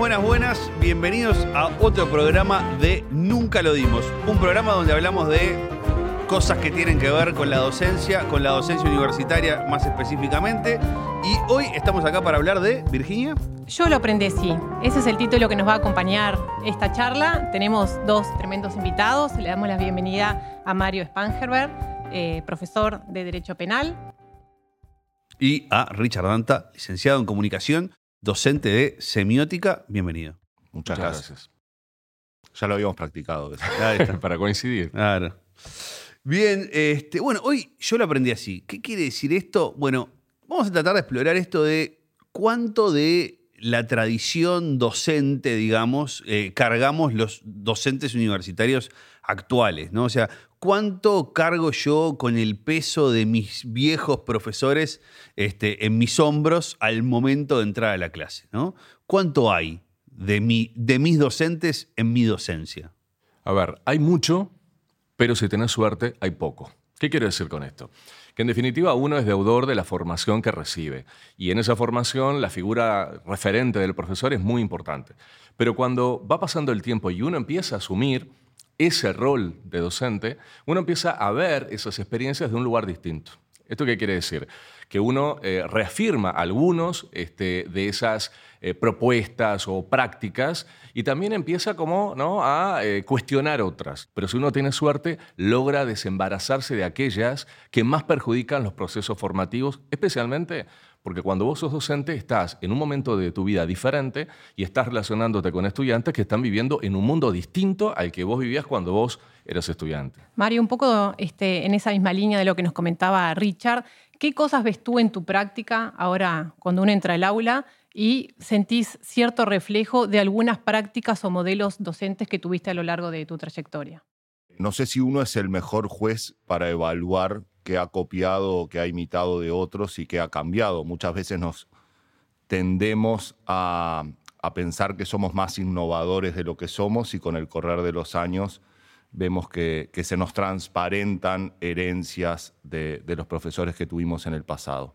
Buenas. Bienvenidos a otro programa de Nunca lo dimos. Un programa donde hablamos de cosas que tienen que ver con la docencia universitaria más específicamente. Y hoy estamos acá para hablar de, ¿Virginia? Yo lo aprendí, sí. Ese es el título que nos va a acompañar esta charla. Tenemos dos tremendos invitados. Le damos la bienvenida a Mario Spangenberg, profesor de Derecho Penal. Y a Richard Danta, licenciado en Comunicación, docente de Semiótica. Bienvenido. Muchas gracias. Ya lo habíamos practicado eso. Para coincidir. Claro. Bien, hoy yo lo aprendí así. ¿Qué quiere decir esto? Bueno, vamos a tratar de explorar esto de cuánto de la tradición docente, digamos, cargamos los docentes universitarios actuales, ¿no? O sea, ¿cuánto cargo yo con el peso de mis viejos profesores en mis hombros al momento de entrar a la clase, ¿no? ¿Cuánto hay de mis docentes en mi docencia? A ver, hay mucho, pero si tenés suerte, hay poco. ¿Qué quiero decir con esto? Que en definitiva uno es deudor de la formación que recibe. Y en esa formación la figura referente del profesor es muy importante. Pero cuando va pasando el tiempo y uno empieza a asumir ese rol de docente, uno empieza a ver esas experiencias de un lugar distinto. ¿Esto qué quiere decir? Que uno reafirma algunos de esas propuestas o prácticas y también empieza a cuestionar otras. Pero si uno tiene suerte, logra desembarazarse de aquellas que más perjudican los procesos formativos, especialmente porque cuando vos sos docente estás en un momento de tu vida diferente y estás relacionándote con estudiantes que están viviendo en un mundo distinto al que vos vivías cuando vos eras estudiante. Mario, un poco en esa misma línea de lo que nos comentaba Richard, ¿qué cosas ves tú en tu práctica ahora cuando uno entra al aula y sentís cierto reflejo de algunas prácticas o modelos docentes que tuviste a lo largo de tu trayectoria? No sé si uno es el mejor juez para evaluar qué ha copiado o qué ha imitado de otros y qué ha cambiado. Muchas veces nos tendemos a pensar que somos más innovadores de lo que somos y con el correr de los años vemos que se nos transparentan herencias de los profesores que tuvimos en el pasado.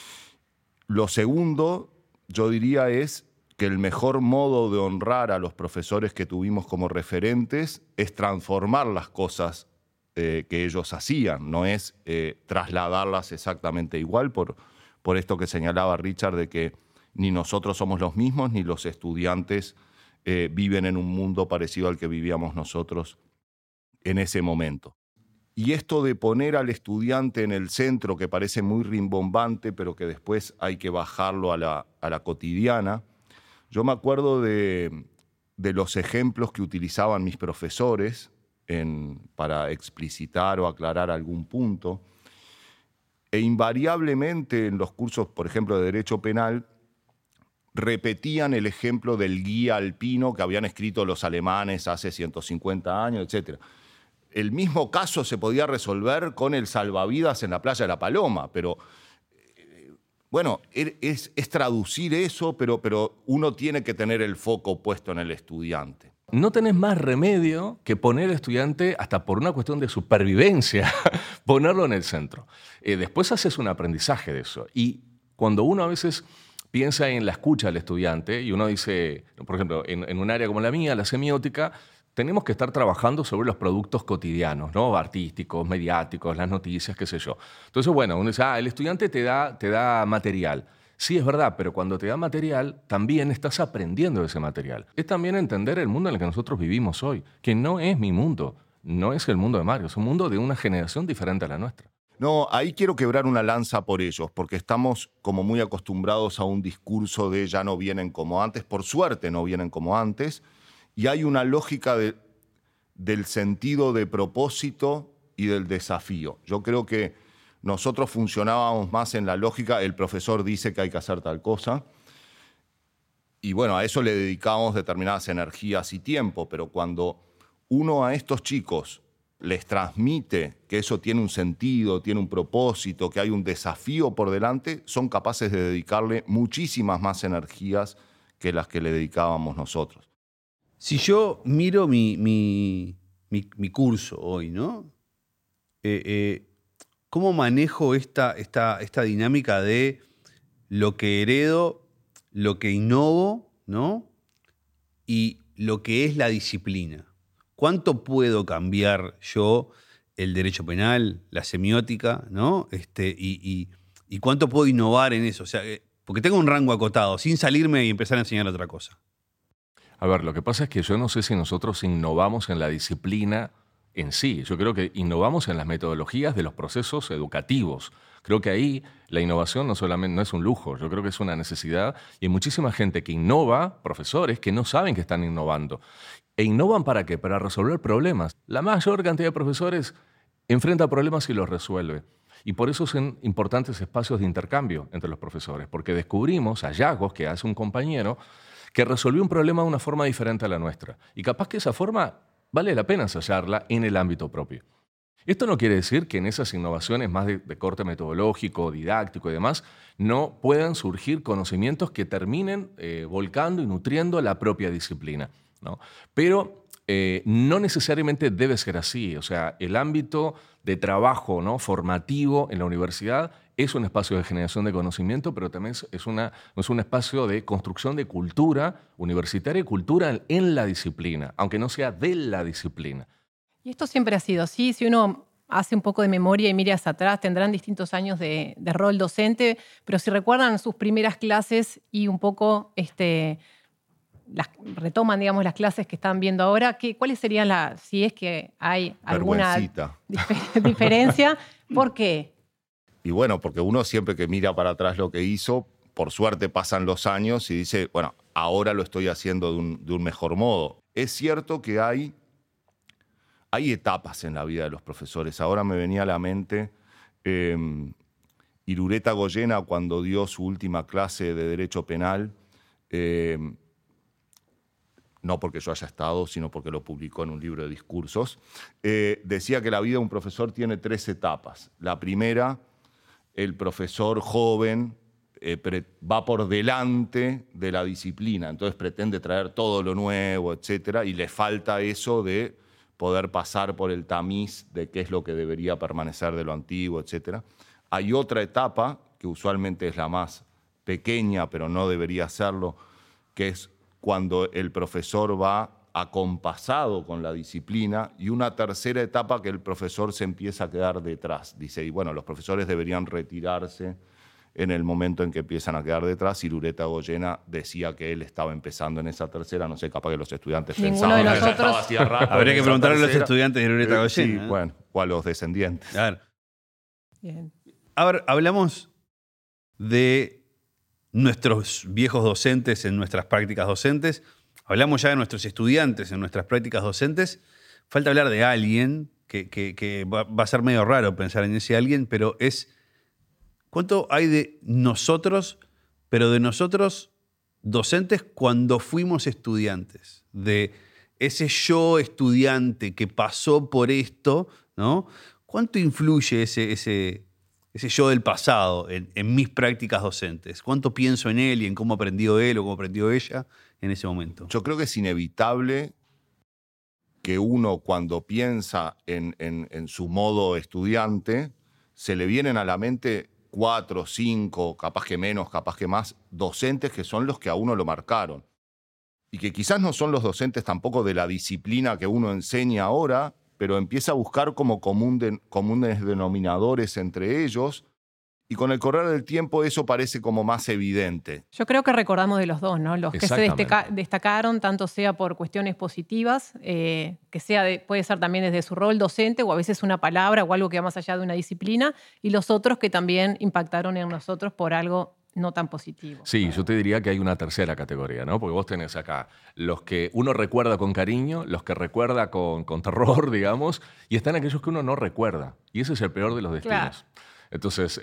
Lo segundo, yo diría, es que el mejor modo de honrar a los profesores que tuvimos como referentes es transformar las cosas que ellos hacían, no es trasladarlas exactamente igual, por esto que señalaba Richard, de que ni nosotros somos los mismos, ni los estudiantes viven en un mundo parecido al que vivíamos nosotros en ese momento. Y esto de poner al estudiante en el centro, que parece muy rimbombante, pero que después hay que bajarlo a la cotidiana. Yo me acuerdo de los ejemplos que utilizaban mis profesores para explicitar o aclarar algún punto. E invariablemente en los cursos, por ejemplo, de Derecho Penal, repetían el ejemplo del guía alpino que habían escrito los alemanes hace 150 años, etc. El mismo caso se podía resolver con el salvavidas en la playa de La Paloma, pero bueno, es traducir eso, pero uno tiene que tener el foco puesto en el estudiante. No tenés más remedio que poner al estudiante, hasta por una cuestión de supervivencia, ponerlo en el centro. Después haces un aprendizaje de eso. Y cuando uno a veces piensa en la escucha del estudiante, y uno dice, por ejemplo, en un área como la mía, la semiótica, tenemos que estar trabajando sobre los productos cotidianos, ¿no? Artísticos, mediáticos, las noticias, qué sé yo. Entonces, bueno, uno dice, el estudiante te da material. Sí, es verdad, pero cuando te da material, también estás aprendiendo de ese material. Es también entender el mundo en el que nosotros vivimos hoy, que no es mi mundo, no es el mundo de Mario, es un mundo de una generación diferente a la nuestra. No, ahí quiero quebrar una lanza por ellos, porque estamos como muy acostumbrados a un discurso de ya no vienen como antes, por suerte no vienen como antes, y hay una lógica del sentido de propósito y del desafío. Yo creo que nosotros funcionábamos más en la lógica, el profesor dice que hay que hacer tal cosa, y bueno, a eso le dedicábamos determinadas energías y tiempo, pero cuando uno a estos chicos les transmite que eso tiene un sentido, tiene un propósito, que hay un desafío por delante, son capaces de dedicarle muchísimas más energías que las que le dedicábamos nosotros. Si yo miro mi curso hoy, ¿no? ¿Cómo manejo esta dinámica de lo que heredo, lo que innovo, ¿no? y lo que es la disciplina. ¿Cuánto puedo cambiar yo el derecho penal, la semiótica, ¿no? Y cuánto puedo innovar en eso? O sea, porque tengo un rango acotado, sin salirme y empezar a enseñar otra cosa. A ver, lo que pasa es que yo no sé si nosotros innovamos en la disciplina en sí. Yo creo que innovamos en las metodologías de los procesos educativos. Creo que ahí la innovación no solamente no es un lujo, yo creo que es una necesidad y hay muchísima gente que innova, profesores, que no saben que están innovando. ¿E innovan para qué? Para resolver problemas. La mayor cantidad de profesores enfrenta problemas y los resuelve. Y por eso son importantes espacios de intercambio entre los profesores, porque descubrimos hallazgos que hace un compañero que resolvió un problema de una forma diferente a la nuestra. Y capaz que esa forma vale la pena ensayarla en el ámbito propio. Esto no quiere decir que en esas innovaciones más de corte metodológico, didáctico y demás, no puedan surgir conocimientos que terminen volcando y nutriendo la propia disciplina, ¿no? Pero no necesariamente debe ser así. O sea, el ámbito de trabajo, ¿no?, formativo en la universidad es un espacio de generación de conocimiento, pero también es un espacio de construcción de cultura universitaria y cultura en la disciplina, aunque no sea de la disciplina. Y esto siempre ha sido así. Si uno hace un poco de memoria y mira hacia atrás, tendrán distintos años de rol docente, pero si recuerdan sus primeras clases y un poco retoman, digamos, las clases que están viendo ahora, ¿cuáles serían si es que hay alguna diferencia? ¿Por qué? Y bueno, porque uno siempre que mira para atrás lo que hizo, por suerte pasan los años y dice, bueno, ahora lo estoy haciendo de un mejor modo. Es cierto que hay etapas en la vida de los profesores. Ahora me venía a la mente Irureta Goyena cuando dio su última clase de Derecho Penal, no porque yo haya estado, sino porque lo publicó en un libro de discursos, decía que la vida de un profesor tiene 3 etapas. La primera, el profesor joven va por delante de la disciplina, entonces pretende traer todo lo nuevo, etcétera, y le falta eso de poder pasar por el tamiz de qué es lo que debería permanecer de lo antiguo, etcétera. Hay otra etapa, que usualmente es la más pequeña, pero no debería serlo, que es cuando el profesor va acompasado con la disciplina, y una tercera etapa que el profesor se empieza a quedar detrás. Dice, y bueno, los profesores deberían retirarse en el momento en que empiezan a quedar detrás. Irureta Goyena decía que él estaba empezando en esa tercera, no sé, capaz que los estudiantes pensaban que ya estaba hacía rato. Habría que preguntarle a los estudiantes de Irureta Goyena. Sí, bueno, o a los descendientes. Claro. Bien. A ver, hablamos de nuestros viejos docentes en nuestras prácticas docentes. Hablamos ya de nuestros estudiantes en nuestras prácticas docentes. Falta hablar de alguien que va a ser medio raro pensar en ese alguien, pero es ¿cuánto hay de nosotros, pero de nosotros docentes cuando fuimos estudiantes? De ese yo estudiante que pasó por esto, ¿no? ¿Cuánto influye ese yo del pasado en mis prácticas docentes? ¿Cuánto pienso en él y en cómo aprendió él o cómo aprendió ella en ese momento? Yo creo que es inevitable que uno, cuando piensa en su modo estudiante, se le vienen a la mente 4, 5, capaz que menos, capaz que más, docentes que son los que a uno lo marcaron. Y que quizás no son los docentes tampoco de la disciplina que uno enseña ahora, pero empieza a buscar como comunes denominadores entre ellos, y con el correr del tiempo eso parece como más evidente. Yo creo que recordamos de los dos, ¿no? Los que se destacaron, tanto sea por cuestiones positivas, que puede ser también desde su rol docente, o a veces una palabra o algo que va más allá de una disciplina, y los otros que también impactaron en nosotros por algo no tan positivo. Sí, yo te diría que hay una tercera categoría, ¿no? Porque vos tenés acá los que uno recuerda con cariño, los que recuerda con terror, digamos, y están aquellos que uno no recuerda. Y ese es el peor de los destinos. Claro. Entonces,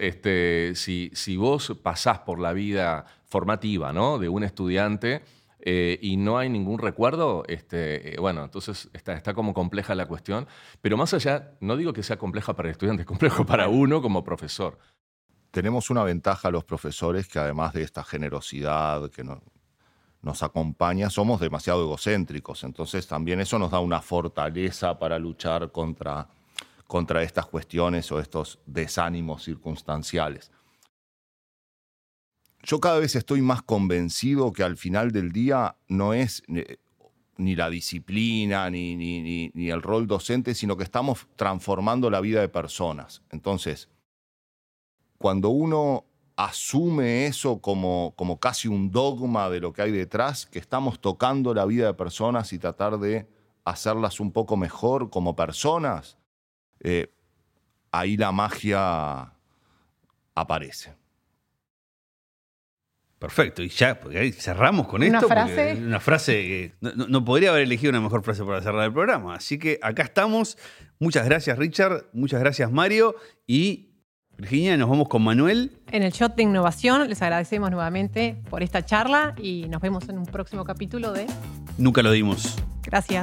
si vos pasás por la vida formativa, ¿no?, de un estudiante y no hay ningún recuerdo, bueno, entonces está como compleja la cuestión. Pero más allá, no digo que sea compleja para el estudiante, es complejo para uno como profesor. Tenemos una ventaja los profesores, que además de esta generosidad que nos acompaña, somos demasiado egocéntricos. Entonces también eso nos da una fortaleza para luchar contra estas cuestiones o estos desánimos circunstanciales. Yo cada vez estoy más convencido que al final del día no es ni la disciplina, ni el rol docente, sino que estamos transformando la vida de personas. Entonces, cuando uno asume eso como casi un dogma de lo que hay detrás, que estamos tocando la vida de personas y tratar de hacerlas un poco mejor como personas, ahí la magia aparece. Perfecto, y ya porque ahí cerramos con ¿Una esto. frase? Una frase que no podría haber elegido una mejor frase para cerrar el programa. Así que acá estamos. Muchas gracias, Richard. Muchas gracias, Mario. Y Virginia, nos vamos con Manuel. En el Shot de Innovación les agradecemos nuevamente por esta charla y nos vemos en un próximo capítulo de Nunca lo dimos. Gracias.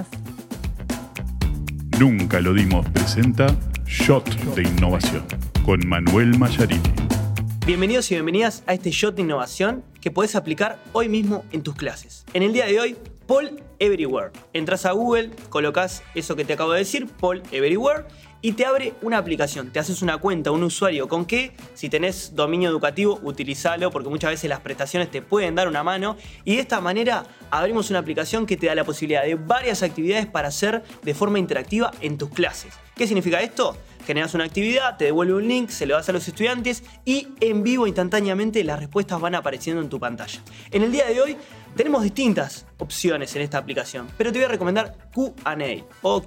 Nunca lo dimos presenta Shot de Innovación con Manuel Mallarini. Bienvenidos y bienvenidas a este Shot de Innovación que podés aplicar hoy mismo en tus clases. En el día de hoy, Poll Everywhere. Entras a Google, colocas eso que te acabo de decir, Poll Everywhere, y te abre una aplicación. Te haces una cuenta, un usuario con que, si tenés dominio educativo, utilizalo, porque muchas veces las prestaciones te pueden dar una mano. Y de esta manera abrimos una aplicación que te da la posibilidad de varias actividades para hacer de forma interactiva en tus clases. ¿Qué significa esto? Generas una actividad, te devuelve un link, se lo das a los estudiantes y en vivo instantáneamente las respuestas van apareciendo en tu pantalla. En el día de hoy tenemos distintas opciones en esta aplicación, pero te voy a recomendar Q&A o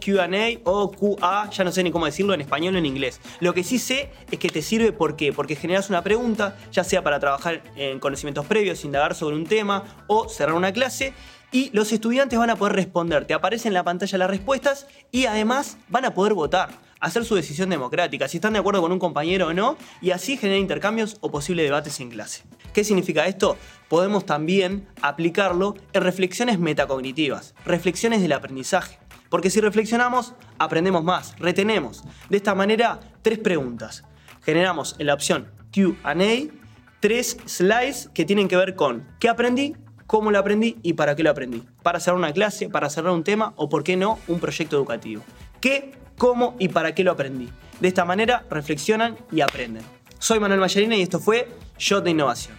QA, ya no sé ni cómo decirlo en español o en inglés. Lo que sí sé es que te sirve ¿por qué? Porque generas una pregunta, ya sea para trabajar en conocimientos previos, indagar sobre un tema o cerrar una clase, y los estudiantes van a poder responder. Te aparecen en la pantalla las respuestas y además van a poder votar, hacer su decisión democrática, si están de acuerdo con un compañero o no, y así generar intercambios o posibles debates en clase. ¿Qué significa esto? Podemos también aplicarlo en reflexiones metacognitivas, reflexiones del aprendizaje. Porque si reflexionamos, aprendemos más, retenemos. De esta manera, 3 preguntas. Generamos en la opción Q&A 3 slides que tienen que ver con qué aprendí, cómo lo aprendí y para qué lo aprendí. Para cerrar una clase, para cerrar un tema o, por qué no, un proyecto educativo. ¿Qué, cómo y para qué lo aprendí? De esta manera reflexionan y aprenden. Soy Manuel Mallarini y esto fue Shot de Innovación.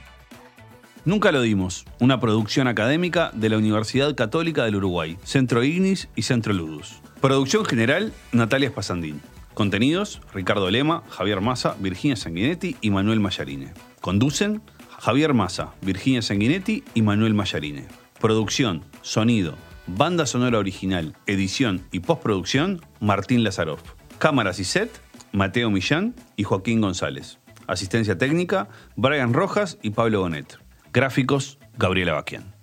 Nunca lo dimos. Una producción académica de la Universidad Católica del Uruguay, Centro Ignis y Centro Ludus. Producción general, Natalia Spasandín. Contenidos, Ricardo Lema, Javier Massa, Virginia Sanguinetti y Manuel Mallarine. Conducen Javier Massa, Virginia Sanguinetti y Manuel Mallarine. Producción, sonido, banda sonora original, edición y postproducción, Martín Lazaroff. Cámaras y set, Mateo Millán y Joaquín González. Asistencia técnica, Brian Rojas y Pablo Bonet. Gráficos, Gabriela Baquian.